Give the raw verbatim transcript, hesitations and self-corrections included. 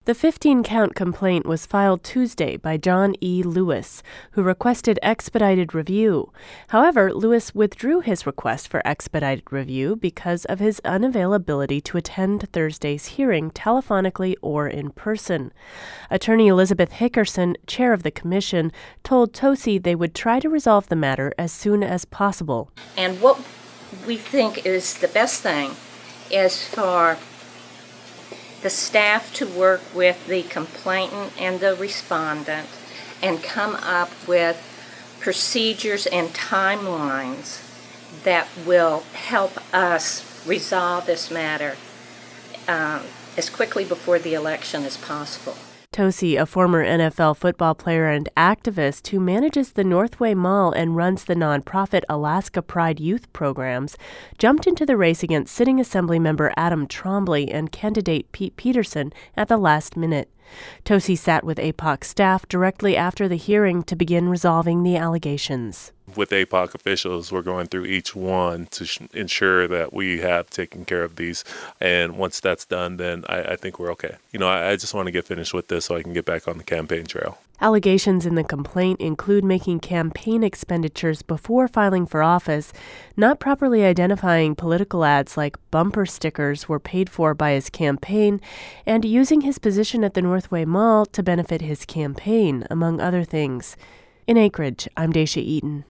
The fifteen-count complaint was filed Tuesday by John E. Lewis, who requested expedited review. However, Lewis withdrew his request for expedited review because of his unavailability to attend Thursday's hearing telephonically or in person. Attorney Elizabeth Hickerson, chair of the commission, told Tosi they would try to resolve the matter as soon as possible. And what we think is the best thing is for the staff to work with the complainant and the respondent and come up with procedures and timelines that will help us resolve this matter um, as quickly before the election as possible. Tosi, a former N F L football player and activist who manages the Northway Mall and runs the nonprofit Alaska Pride Youth Programs, jumped into the race against sitting Assemblymember Adam Trombley and candidate Pete Peterson at the last minute. Tosi sat with A P O C staff directly after the hearing to begin resolving the allegations. With A P O C officials, we're going through each one to sh- ensure that we have taken care of these. And once that's done, then I, I think we're okay. You know, I, I just want to get finished with this so I can get back on the campaign trail. Allegations in the complaint include making campaign expenditures before filing for office, not properly identifying political ads like bumper stickers were paid for by his campaign, and using his position at the Northway Mall to benefit his campaign, among other things. In Anchorage, I'm Daisha Eaton.